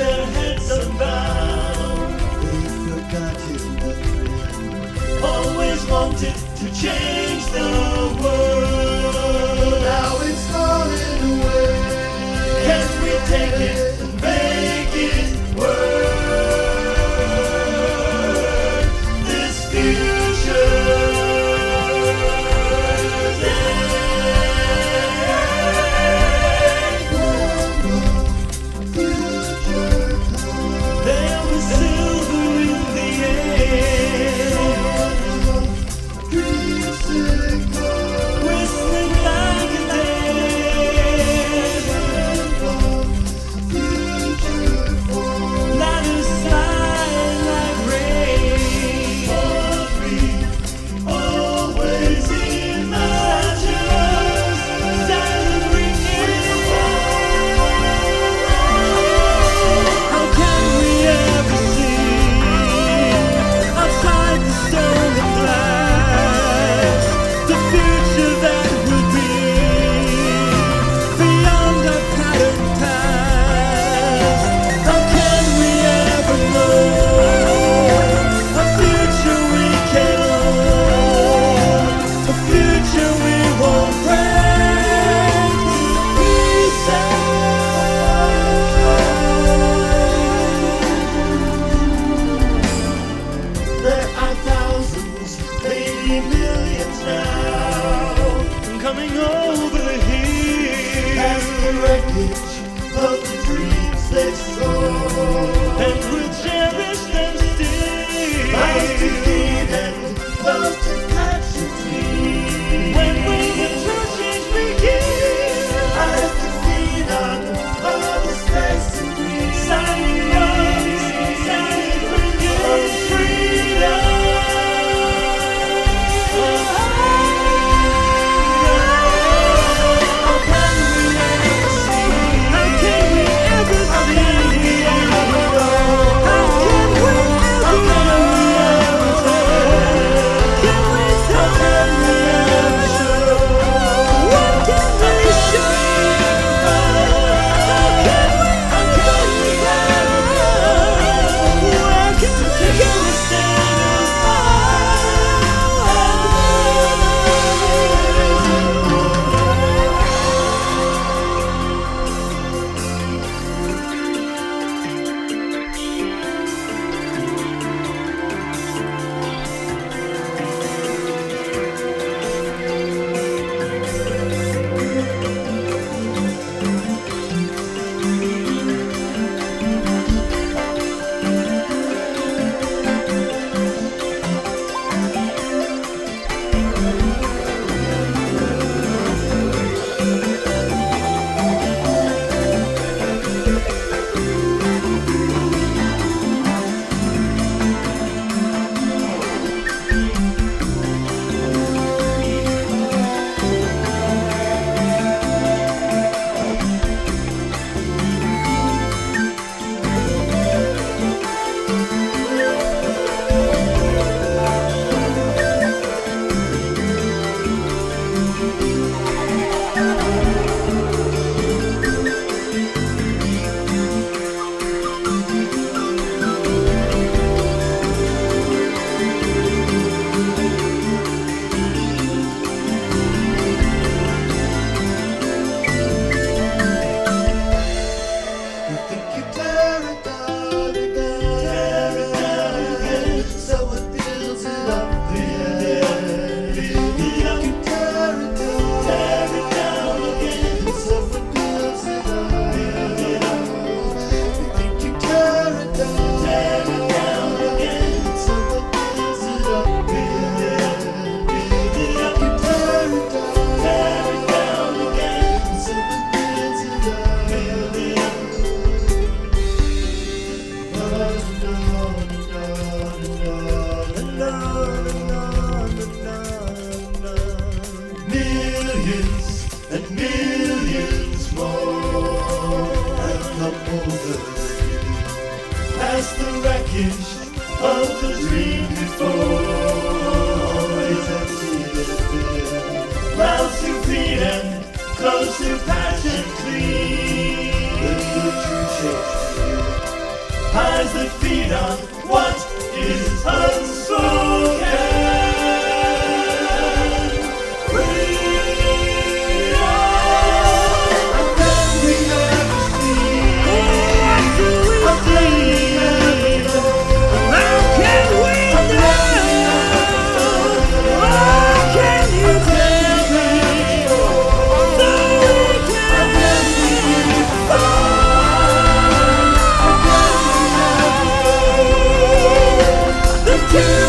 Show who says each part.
Speaker 1: their heads unbound.
Speaker 2: They've forgotten the thrill.
Speaker 1: Always wanted to change the world.
Speaker 2: Now it's falling away.
Speaker 1: Can we take it and make it work? This future. There was silver in the air, whistling like a ladders slide like rain. Always imagine us standing ringing. How can we ever see outside the stolen glass the future that will be beyond our patterned past? How can we ever know a future we can own, a future we won't break pieces? There are thousands, maybe millions now, coming over the hill.
Speaker 2: As the wreckage of the dreams they saw,
Speaker 1: And we'll cherish them still.
Speaker 2: life to lead and love to catch and dream.
Speaker 1: When will the true change begin?
Speaker 2: As the phenom of the space and green.
Speaker 1: Signing us, signing for freedom. How can we ever see? How can we ever see? How can we ever tell? Can we tell? How can we ever show? What can we show? How can we ever where can we go?
Speaker 2: You think you tear it down again, someone builds it up again. You think you tear it down again, someone builds it up again. You think you tear it down again, someone builds it up again. You think you tear it down again, someone builds it up again.
Speaker 1: Millions and millions more
Speaker 2: Have come over the hill.
Speaker 1: as the wreckage of the dream before.
Speaker 2: Always empty and filled.
Speaker 1: Round to freedom, close to passion clean.
Speaker 2: When will true change begin? eyes that feed on what is unspoken.
Speaker 1: The